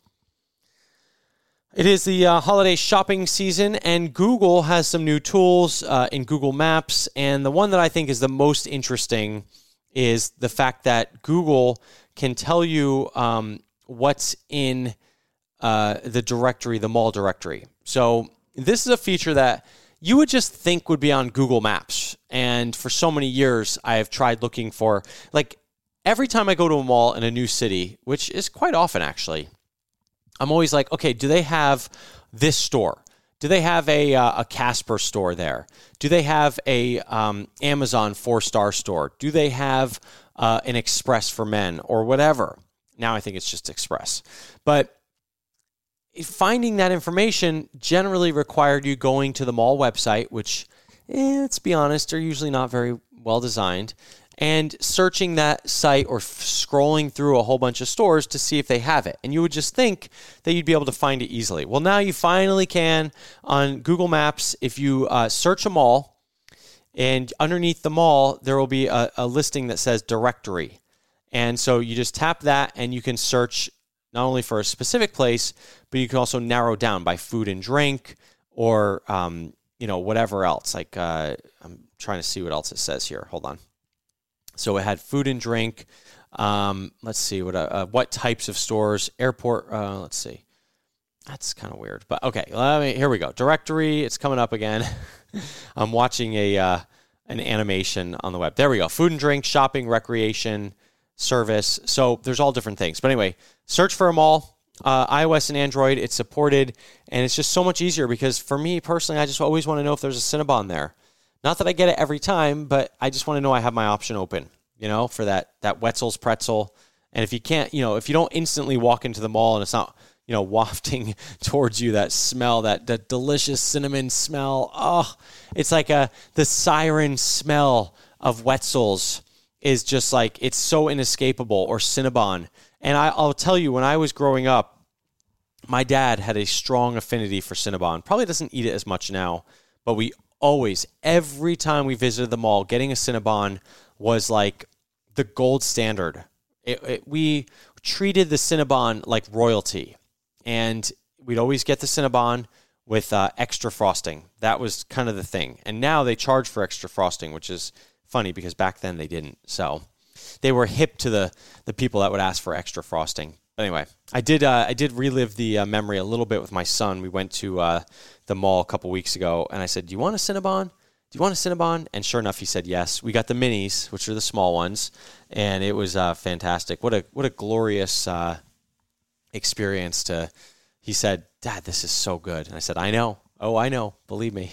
It is the holiday shopping season, and Google has some new tools in Google Maps, and the one that I think is the most interesting is the fact that Google can tell you what's in the directory, the mall directory. So this is a feature that you would just think would be on Google Maps, and for so many years I have tried looking for, like, every time I go to a mall in a new city, which is quite often actually, I'm always like, okay, do they have this store? Do they have a Casper store there? Do they have a Amazon 4-star store? Do they have an Express for men or whatever? Now I think it's just Express. But finding that information generally required you going to the mall website, which, let's be honest, are usually not very well designed, and searching that site or scrolling through a whole bunch of stores to see if they have it. And you would just think that you'd be able to find it easily. Well, now you finally can on Google Maps. If you search a mall, and underneath the mall, there will be a listing that says directory. And so you just tap that, and you can search not only for a specific place, but you can also narrow down by food and drink or, whatever else. Like, I'm trying to see what else it says here. Hold on. So it had food and drink. Let's see what types of stores. Airport. Let's see. That's kind of weird, but okay. Here we go. Directory. It's coming up again. I'm watching an animation on the web. There we go. Food and drink, shopping, recreation, service. So there's all different things. But anyway, search for them all. iOS and Android. It's supported, and it's just so much easier because for me personally, I just always want to know if there's a Cinnabon there. Not that I get it every time, but I just want to know I have my option open, for that Wetzel's pretzel. And if you can't, if you don't instantly walk into the mall and it's not, wafting towards you, that smell, that delicious cinnamon smell. Oh, it's like the siren smell of Wetzel's is just like, it's so inescapable, or Cinnabon. And I'll tell you, when I was growing up, my dad had a strong affinity for Cinnabon. Probably doesn't eat it as much now, but we always, every time we visited the mall, getting a Cinnabon was like the gold standard. We treated the Cinnabon like royalty, and we'd always get the Cinnabon with extra frosting. That was kind of the thing. And now they charge for extra frosting, which is funny because back then they didn't. So they were hip to the people that would ask for extra frosting. Anyway, I did relive the memory a little bit with my son. We went to the mall a couple weeks ago, and I said, "Do you want a Cinnabon? Do you want a Cinnabon?" And sure enough, he said yes. We got the minis, which are the small ones, and it was fantastic. What a glorious experience to. He said, "Dad, this is so good." And I said, "I know. Oh, I know. Believe me."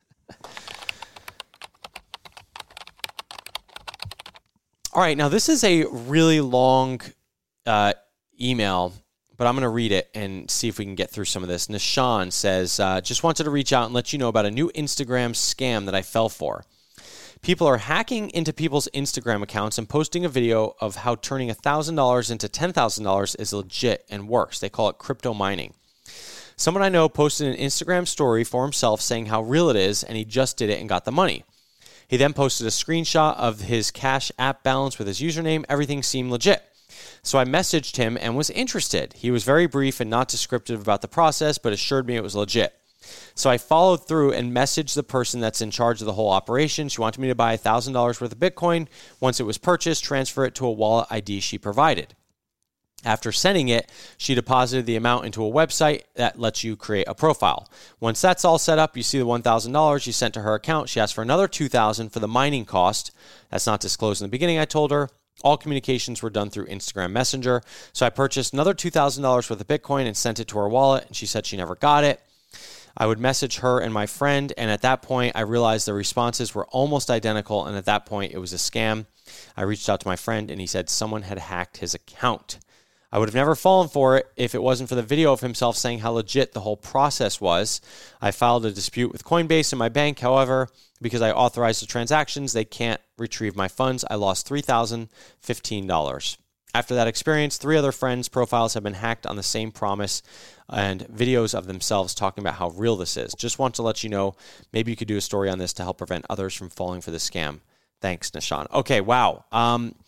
All right, now this is a really long email, but I'm going to read it and see if we can get through some of this. Nishan says, just wanted to reach out and let you know about a new Instagram scam that I fell for. People are hacking into people's Instagram accounts and posting a video of how turning $1,000 into $10,000 is legit and works. They call it crypto mining. Someone I know posted an Instagram story for himself saying how real it is, and he just did it and got the money. He then posted a screenshot of his Cash App balance with his username. Everything seemed legit. So I messaged him and was interested. He was very brief and not descriptive about the process, but assured me it was legit. So I followed through and messaged the person that's in charge of the whole operation. She wanted me to buy $1,000 worth of Bitcoin. Once it was purchased, transfer it to a wallet ID she provided. After sending it, she deposited the amount into a website that lets you create a profile. Once that's all set up, you see the $1,000 she sent to her account. She asked for another $2,000 for the mining cost. That's not disclosed in the beginning, I told her. All communications were done through Instagram Messenger. So I purchased another $2,000 worth of Bitcoin and sent it to her wallet, and she said she never got it. I would message her and my friend, and at that point, I realized the responses were almost identical, and at that point, it was a scam. I reached out to my friend, and he said someone had hacked his account. I would have never fallen for it if it wasn't for the video of himself saying how legit the whole process was. I filed a dispute with Coinbase and my bank. However, because I authorized the transactions, they can't retrieve my funds. I lost $3,015. After that experience, 3 other friends' profiles have been hacked on the same promise and videos of themselves talking about how real this is. Just want to let you know, maybe you could do a story on this to help prevent others from falling for the scam. Thanks, Nishan. Okay, wow.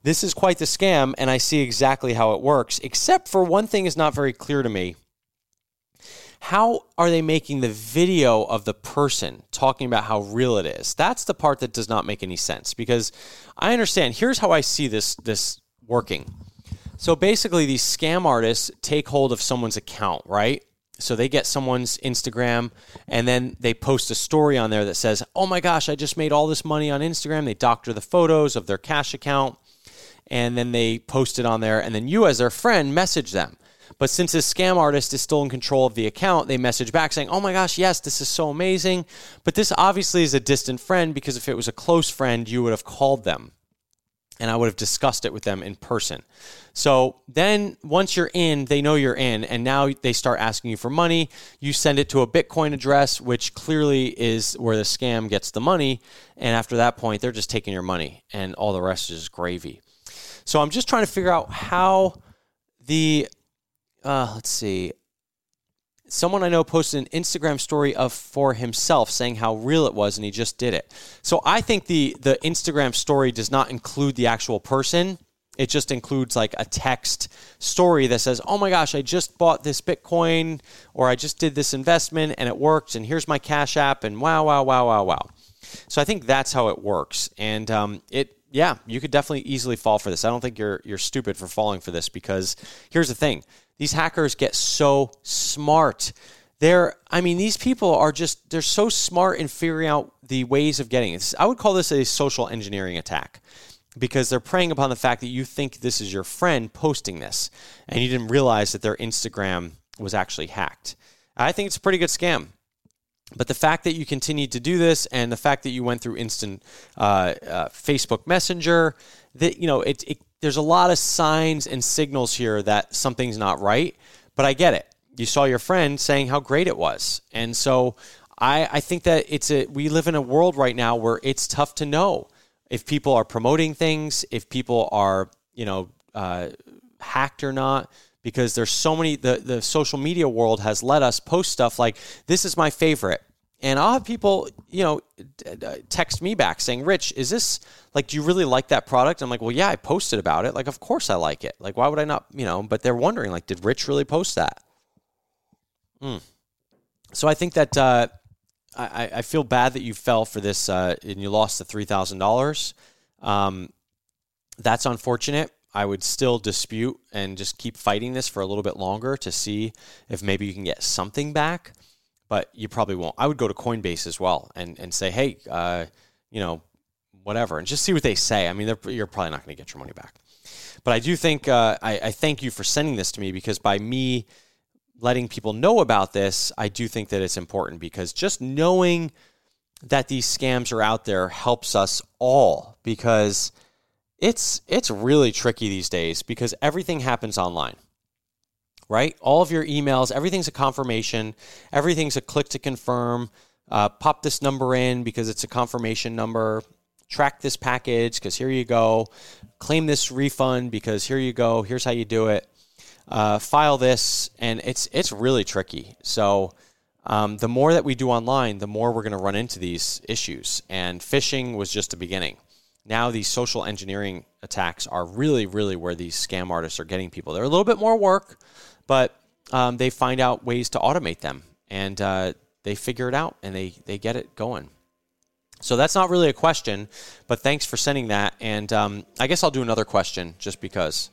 this is quite the scam, and I see exactly how it works, except for one thing is not very clear to me. How are they making the video of the person talking about how real it is? That's the part that does not make any sense, because I understand. Here's how I see this working. So basically, these scam artists take hold of someone's account, right? So they get someone's Instagram, and then they post a story on there that says, oh my gosh, I just made all this money on Instagram. They doctor the photos of their cash account, and then they post it on there, and then you as their friend message them. But since this scam artist is still in control of the account, they message back saying, oh my gosh, yes, this is so amazing. But this obviously is a distant friend, because if it was a close friend, you would have called them and I would have discussed it with them in person. So then once you're in, they know you're in, and now they start asking you for money. You send it to a Bitcoin address, which clearly is where the scam gets the money. And after that point, they're just taking your money, and all the rest is just gravy. So I'm just trying to figure out how let's see. Someone I know posted an Instagram story for himself saying how real it was, and he just did it. So I think the Instagram story does not include the actual person. It just includes like a text story that says, oh my gosh, I just bought this Bitcoin, or I just did this investment and it worked, and here's my Cash App, and wow, wow, wow, wow, wow. So I think that's how it works. And yeah, you could definitely easily fall for this. I don't think you're stupid for falling for this, because here's the thing. These hackers get so smart. These people are they're so smart in figuring out the ways of getting it. I would call this a social engineering attack, because they're preying upon the fact that you think this is your friend posting this, and you didn't realize that their Instagram was actually hacked. I think it's a pretty good scam. But the fact that you continued to do this, and the fact that you went through instant Facebook Messenger, that there's a lot of signs and signals here that something's not right. But I get it. You saw your friend saying how great it was, and so I think that we live in a world right now where it's tough to know if people are promoting things, if people are hacked or not. Because there's so many, the social media world has let us post stuff like, this is my favorite. And I'll have people, text me back saying, Rich, is this, do you really like that product? I'm like, well, yeah, I posted about it. Of course I like it. Why would I not, but they're wondering, did Rich really post that? So I think that I feel bad that you fell for this and you lost the $3,000. That's unfortunate. I would still dispute and just keep fighting this for a little bit longer to see if maybe you can get something back, but you probably won't. I would go to Coinbase as well and say, hey, whatever, and just see what they say. You're probably not going to get your money back. But I do think, I thank you for sending this to me, because by me letting people know about this, I do think that it's important, because just knowing that these scams are out there helps us all, because it's really tricky these days, because everything happens online, right? All of your emails, everything's a confirmation. Everything's a click to confirm. Pop this number in because it's a confirmation number. Track this package because here you go. Claim this refund because here you go. Here's how you do it. File this, and it's really tricky. So the more that we do online, the more we're going to run into these issues. And phishing was just the beginning. Now these social engineering attacks are really, really where these scam artists are getting people. They're a little bit more work, but they find out ways to automate them, and they figure it out, and they get it going. So that's not really a question, but thanks for sending that. And I guess I'll do another question just because.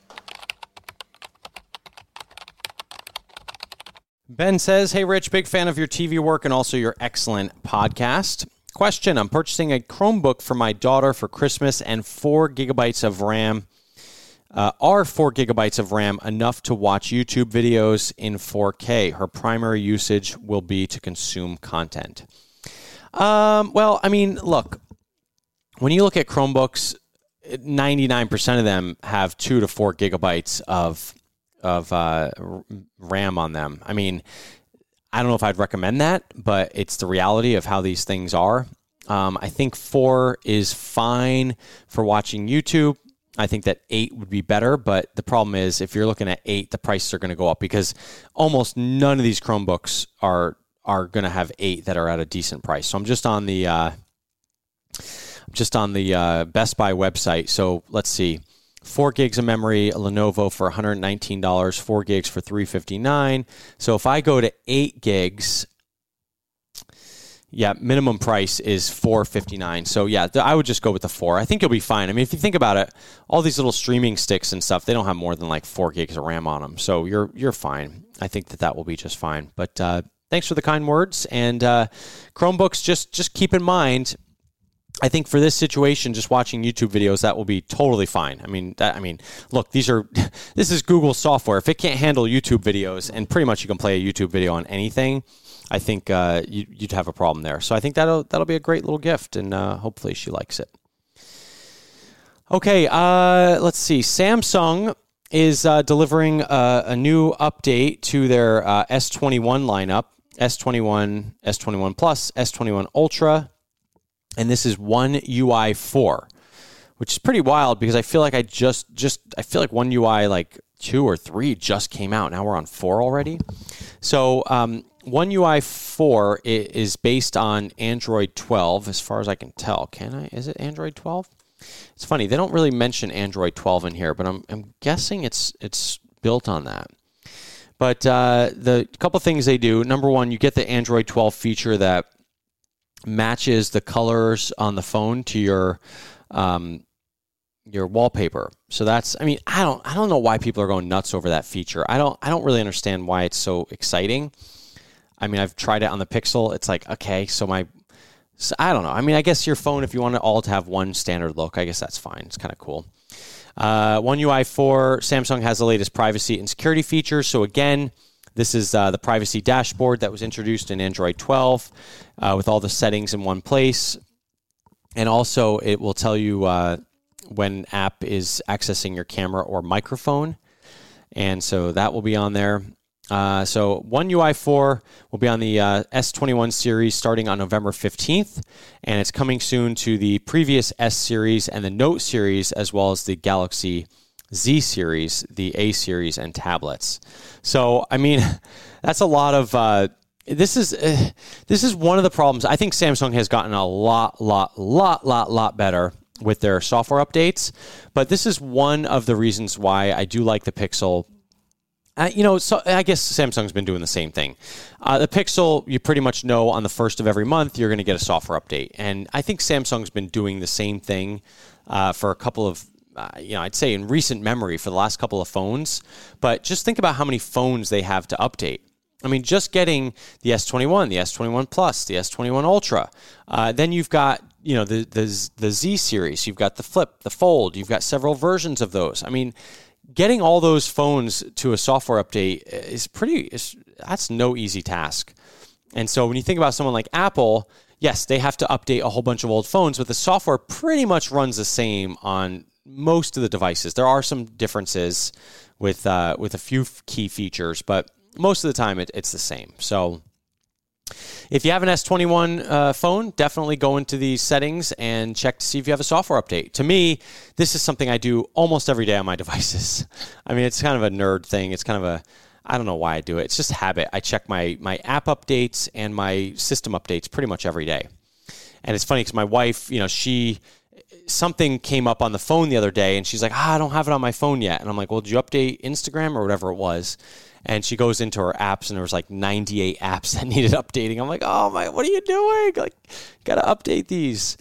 Ben says, hey, Rich, big fan of your TV work and also your excellent podcast. Question, I'm purchasing a Chromebook for my daughter for Christmas, and 4 gigabytes of RAM. Are 4 gigabytes of RAM enough to watch YouTube videos in 4K? Her primary usage will be to consume content. Look, when you look at Chromebooks, 99% of them have 2 to 4 gigabytes of RAM on them. I don't know if I'd recommend that, but it's the reality of how these things are. I think 4 is fine for watching YouTube. I think that 8 would be better, but the problem is if you're looking at 8, the prices are going to go up, because almost none of these Chromebooks are going to have 8 that are at a decent price. So I'm just on the Best Buy website. So let's see. 4 gigs of memory, a Lenovo for $119, 4 gigs for $359. So if I go to 8 gigs, yeah, minimum price is $459. So yeah, I would just go with the 4. I think you'll be fine. I mean, if you think about it, all these little streaming sticks and stuff, they don't have more than like 4 gigs of RAM on them. So you're fine. I think that will be just fine. But thanks for the kind words. And Chromebooks, just keep in mind, I think for this situation, just watching YouTube videos, that will be totally fine. I mean, look, this is Google software. If it can't handle YouTube videos, and pretty much you can play a YouTube video on anything, I think you'd have a problem there. So I think that'll be a great little gift, and hopefully she likes it. Okay, let's see. Samsung is delivering a new update to their S21 lineup, S21, S21 Plus, S21 Ultra. And this is One UI 4, which is pretty wild because I feel like I feel like One UI like 2 or 3 just came out. Now we're on 4 already. So One UI 4 is based on Android 12, as far as I can tell. Is it Android 12? It's funny, they don't really mention Android 12 in here, but I'm guessing it's built on that. But the couple things they do, number one, you get the Android 12 feature that matches the colors on the phone to your wallpaper. So that's, I don't know why people are going nuts over that feature. I don't really understand why it's so exciting. I mean, I've tried it on the Pixel. It's like, okay, so I don't know. I mean, I guess your phone, if you want it all to have one standard look, I guess that's fine. It's kind of cool. One UI 4, Samsung has the latest privacy and security features. So again, this is the privacy dashboard that was introduced in Android 12 with all the settings in one place. And also it will tell you when an app is accessing your camera or microphone. And so that will be on there. So One UI 4 will be on the S21 series starting on November 15th. And it's coming soon to the previous S series and the Note series, as well as the Galaxy Z series, the A series, and tablets. So, I mean, that's a lot of. This is one of the problems. I think Samsung has gotten a lot better with their software updates. But this is one of the reasons why I do like the Pixel. So I guess Samsung's been doing the same thing. The Pixel, you pretty much know on the first of every month you're going to get a software update, and I think Samsung's been doing the same thing for a couple of. I'd say in recent memory for the last couple of phones, but just think about how many phones they have to update. I mean, just getting the S21, the S21 Plus, the S21 Ultra. Then you've got, the Z series. You've got the Flip, the Fold. You've got several versions of those. I mean, getting all those phones to a software update that's no easy task. And so when you think about someone like Apple, yes, they have to update a whole bunch of old phones, but the software pretty much runs the same on most of the devices. There are some differences with a few key features, but most of the time it's the same. So if you have an S21 phone, definitely go into the settings and check to see if you have a software update. To me, this is something I do almost every day on my devices. I mean, it's kind of a nerd thing. It's kind of I don't know why I do it. It's just habit. I check my app updates and my system updates pretty much every day. And it's funny because my wife, something came up on the phone the other day and she's like, I don't have it on my phone yet. And I'm like, well, did you update Instagram or whatever it was? And she goes into her apps and there was like 98 apps that needed updating. I'm like, oh my, what are you doing? Like, got to update these.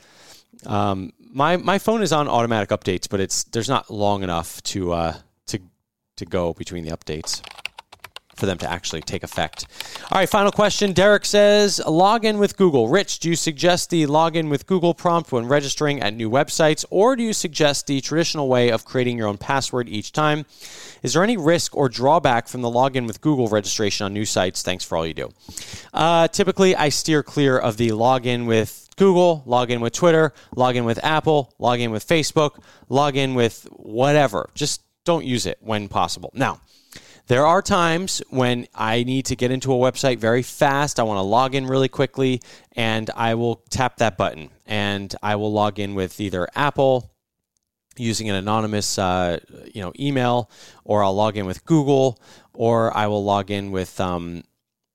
My phone is on automatic updates, but there's not long enough to go between the updates for them to actually take effect. All right, final question. Derek says, login with Google. Rich, do you suggest the login with Google prompt when registering at new websites, or do you suggest the traditional way of creating your own password each time? Is there any risk or drawback from the login with Google registration on new sites? Thanks for all you do. Typically, I steer clear of the login with Google, login with Twitter, login with Apple, login with Facebook, login with whatever. Just don't use it when possible. Now, there are times when I need to get into a website very fast. I want to log in really quickly, and I will tap that button, and I will log in with either Apple using an anonymous email, or I'll log in with Google, or I will log in with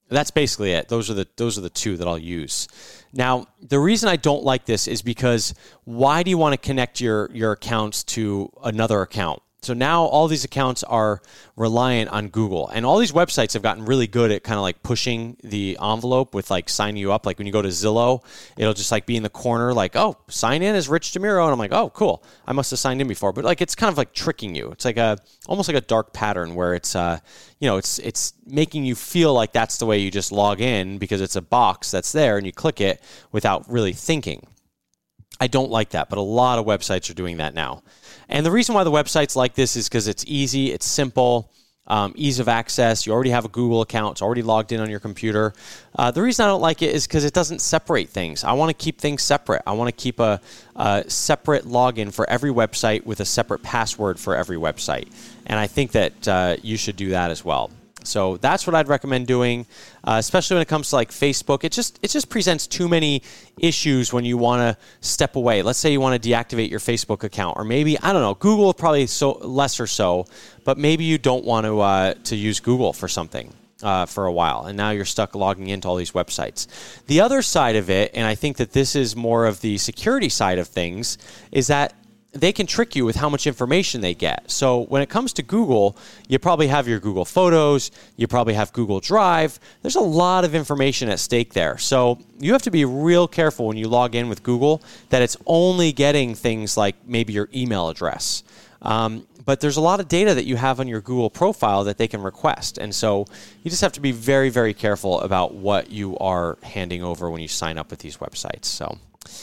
That's basically it. Those are the two that I'll use. Now, the reason I don't like this is because why do you want to connect your accounts to another account? So now all these accounts are reliant on Google, and all these websites have gotten really good at kind of like pushing the envelope with like signing you up. Like when you go to Zillow, it'll just like be in the corner like, oh, sign in as Rich DeMuro. And I'm like, oh, cool. I must have signed in before. But like, it's kind of like tricking you. It's like almost like a dark pattern where it's, it's making you feel like that's the way you just log in because it's a box that's there and you click it without really thinking. I don't like that, but a lot of websites are doing that now. And the reason why the website's like this is because it's easy, it's simple, ease of access. You already have a Google account. It's already logged in on your computer. The reason I don't like it is because it doesn't separate things. I want to keep things separate. I want to keep a separate login for every website with a separate password for every website. And I think that you should do that as well. So that's what I'd recommend doing, especially when it comes to like Facebook. It just presents too many issues when you want to step away. Let's say you want to deactivate your Facebook account, or maybe, I don't know, Google probably less or so, but maybe you don't want to use Google for something for a while, and now you're stuck logging into all these websites. The other side of it, and I think that this is more of the security side of things, is that they can trick you with how much information they get. So when it comes to Google, you probably have your Google Photos, you probably have Google Drive. There's a lot of information at stake there. So you have to be real careful when you log in with Google that it's only getting things like maybe your email address. But there's a lot of data that you have on your Google profile that they can request. And so you just have to be very, very careful about what you are handing over when you sign up with these websites. So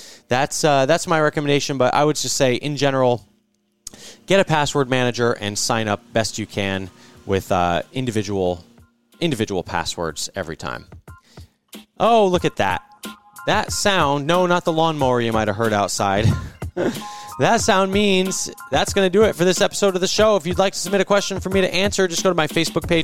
that's my recommendation, but I would just say, in general, get a password manager and sign up best you can with individual passwords every time. Oh, look at that. That sound, no, not the lawnmower you might have heard outside. That sound means that's going to do it for this episode of the show. If you'd like to submit a question for me to answer, just go to my Facebook page,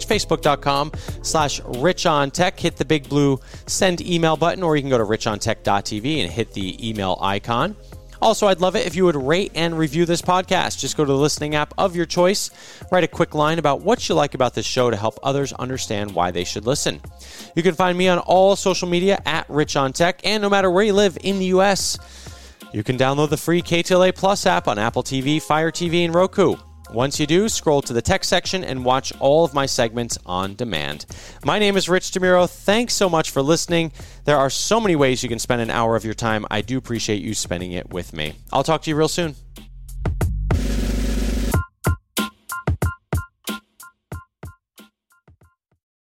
facebook.com/richontech. Hit the big blue send email button, or you can go to richontech.tv and hit the email icon. Also, I'd love it if you would rate and review this podcast. Just go to the listening app of your choice, write a quick line about what you like about this show to help others understand why they should listen. You can find me on all social media at richontech, and no matter where you live in the U.S., you can download the free KTLA Plus app on Apple TV, Fire TV, and Roku. Once you do, scroll to the tech section and watch all of my segments on demand. My name is Rich DeMuro. Thanks so much for listening. There are so many ways you can spend an hour of your time. I do appreciate you spending it with me. I'll talk to you real soon.